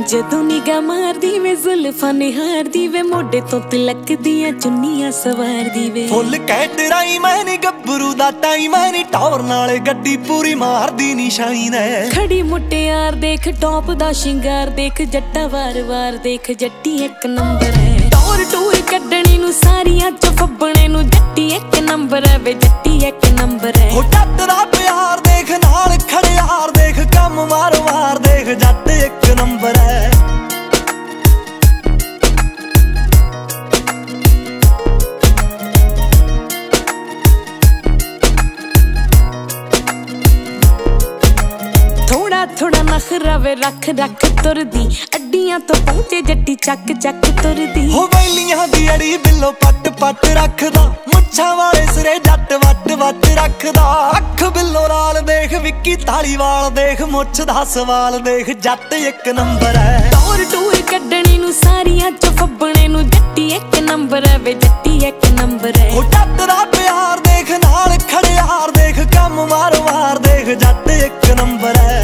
ਜਦੋਂ ਨਿਗਾਹ ਮਾਰਦੀ ਵੇ ਜ਼ੁਲਫਾਂ ਨਿਹਾਰਦੀ ਵੇ ਮੋਢੇ ਤੋਂ ਤਿਲਕ ਦੀਆਂ ਚੁੰਨੀਆਂ ਸਵਾਰਦੀ ਵੇ ਫੁੱਲ ਕੈਟਰਾਈ ਮੈਂ ਨੀ ਗੱਭਰੂ ਦਾ ਟਾਈਮ ਮੈਂ ਨੀ ਟੌਰ ਨਾਲ ਗੱਡੀ ਪੂਰੀ ਮਾਰਦੀ ਨੀ ਸ਼ਾਈਨ ਐ ਖੜੀ ਮੁਟਿਆਰ ਦੇਖ ਟੌਪ ਦਾ ਸ਼ਿੰਗਾਰ ਦੇਖ ਜੱਟਾ ਵਾਰ-ਵਾਰ ਦੇਖ ਜੱਟੀ ਇੱਕ ਨੰਬਰ ਹੈ ਟੌਰ ਟੂਰ ਕੱਢਣੀ ਨੂੰ ਸਾਰੀਆਂ ਚ ਫੱਬਣੇ ਨੂੰ ਜੱਟੀ ਇੱਕ ਨੰਬਰ ਹੈ ਵੇ ਜੱਟੀ ਇੱਕ ਨੰਬਰ ਹੈ ਹੋ ਜੱਟ ਦਾ ਪਿਆਰ ਦੇਖ ਨਾਲ ਖੜਿਆਰ ਦੇਖ ਕੰਮ ਵਾਰ-ਵਾਰ ਦੇਖ ਜੱਟ ਇੱਕ ਨੰਬਰ ਹੈ ਥੋੜਾ ਨਖਰਾ ਵੇ ਰੱਖ ਰੱਖ ਤੁਰਦੀ ਅੱਡੀਆਂ ਤੋਂ ਪਹੁੰਚੇ ਜੱਟੀ ਚੱਕ ਚੱਕ ਤੁਰਦੀ ਹੋ ਵੈਲੀਆਂ ਦੀ ਅੜੀ ਬਿੱਲੋ ਪੱਟ ਪੱਟ ਰੱਖਦਾ ਮੁੱਛਾਂ ਵਾਲੇ ਸਿਰੇ ਜੱਟ ਵੱਟ ਵੱਟ ਰੱਖਦਾ ਅੱਖ ਬਿੱਲੋ ਲਾਲ ਦੇਖ ਵਿੱਕੀ ਧਾਲੀਵਾਲ ਦੇਖ ਮੁੱਛ ਦਾ ਸਵਾਲ ਦੇਖ ਜੱਟ ਇੱਕ ਨੰਬਰ ਹੈ ਟੌਰ ਟੂਰ ਕੱਢਣੀ ਨੂੰ ਸਾਰੀਆਂ ਚ ਫੱਬਣੇ ਨੂੰ ਜੱਟੀ ਇੱਕ ਨੰਬਰ ਹੈ ਵੇ ਜੱਟੀ ਇੱਕ ਨੰਬਰ ਹੈ ਹੋ ਜੱਟ ਦਾ ਪਿਆਰ ਦੇਖ ਨਾਲ ਖੜਿਆਰ ਦੇਖ ਕੰਮ ਵਾਰ-ਵਾਰ ਦੇਖ ਜੱਟ ਇੱਕ ਨੰਬਰ ਹੈ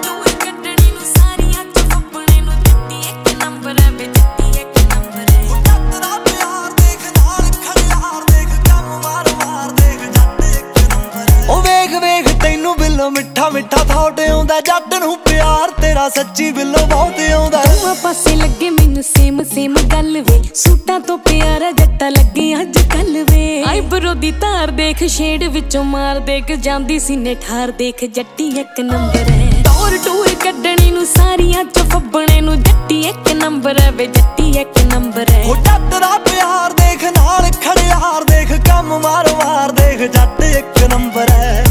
ਮਿੱਠਾ ਮਿੱਠਾ ਥਾਟ ਆਉਂਦਾ ਜੱਟ ਨੂੰ ਪਿਆਰ ਤੇਰਾ ਸੱਚੀ ਬਿੱਲੋ ਬਹੁਤ ਆਉਂਦਾ ਦੋਹਾਂ ਪਾਸੇ ਲੱਗੇ ਮੈਨੂੰ ਸੇਮ ਸੇਮ ਗੱਲ ਵੇ ਸੂਟਾਂ ਤੋਂ ਪਿਆਰਾ ਜੱਟਾ ਲੱਗੇ ਅੱਜ ਕੱਲ ਵੇ ਆਈਬਰੋ ਦੀ ਧਾਰ ਦੇਖ ਸ਼ੇਡ ਵਿੱਚੋਂ ਮਾਰ ਦੇਖ ਜਾਂਦੀ ਸੀਨੇ ਠਾਰ ਦੇਖ ਜੱਟੀ ਇੱਕ ਨੰਬਰ ਹੈ ਟੌਰ ਟੂਰ ਕੱਢਣੀ ਨੂੰ ਸਾਰੀਆਂ ਚ ਫੱਬਣੇ ਨੂੰ ਜੱਟੀ ਇੱਕ ਨੰਬਰ ਹੈ ਵੇ ਜੱਟੀ ਇੱਕ ਨੰਬਰ ਹੈ ਹੋ ਜੱਟ ਦਾ ਪਿਆਰ ਦੇਖ ਨਾਲ ਖੜਿਆਰ ਦੇਖ ਕੰਮ ਵਾਰ-ਵਾਰ ਦੇਖ ਜੱਟ ਇੱਕ ਨੰਬਰ ਹੈ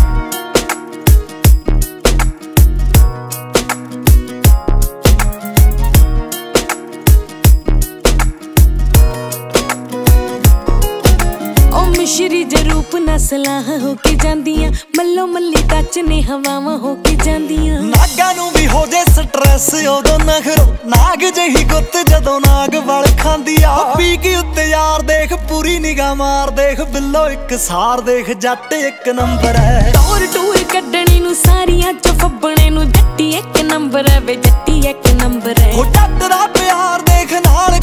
ਮਿਸ਼ਰੀ ਜੇ ਰੂਪ ਨਸਲਾਂ ਹੋ ਕੇ ਜਾਂਦੀਆਂ ਮੱਲੋ ਮੱਲੀ ਟੱਚ ਨੇ ਹਵਾਵਾਂ ਹੋ ਕੇ ਜਾਂਦੀਆਂ ਨਾਗਾਂ ਨੂੰ ਵੀ ਹੋ ਜੇ ਸਟ੍ਰੈਸ ਉਦੋਂ ਨਖਰੋ ਨਾਗ ਜਿਹੀ ਗੁੱਤ ਜਦੋਂ ਨਾਗ ਵਲ ਖਾਂਦੀ ਆ ਪੀ ਕੇ ਉੱਤੇ ਯਾਰ ਦੇਖ ਪੂਰੀ ਨਿਗਾਹ ਮਾਰ ਦੇਖ ਬਿੱਲੋ ਇੱਕ ਸਾਰ ਦੇਖ ਜੱਟ ਇੱਕ ਨੰਬਰ ਹੈ ਟੌਰ ਟੂਰ ਕੱਢਣੀ ਨੂੰ ਸਾਰੀਆਂ ਚ ਫੱਬਣੇ ਨੂੰ ਜੱਟੀ ਇੱਕ ਨੰਬਰ ਹੈ ਵੇ ਜੱਟੀ ਇੱਕ ਨੰਬਰ ਹੈ ਹੋ ਜੱਟ ਦਾ ਪਿਆਰ ਦੇਖ ਨਾਲ